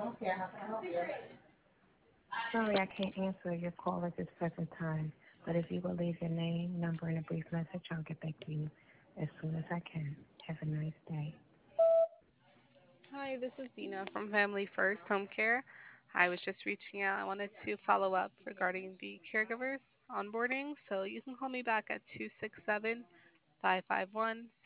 Sorry, I can't answer your call at this present time, but if you will leave your name, number, and a brief message, I'll get back to you as soon as I can. Have a nice day. Hi, this is Dina from Family First Home Care. I was just reaching out. I wanted to follow up regarding the caregivers onboarding. So you can call me back at 267 551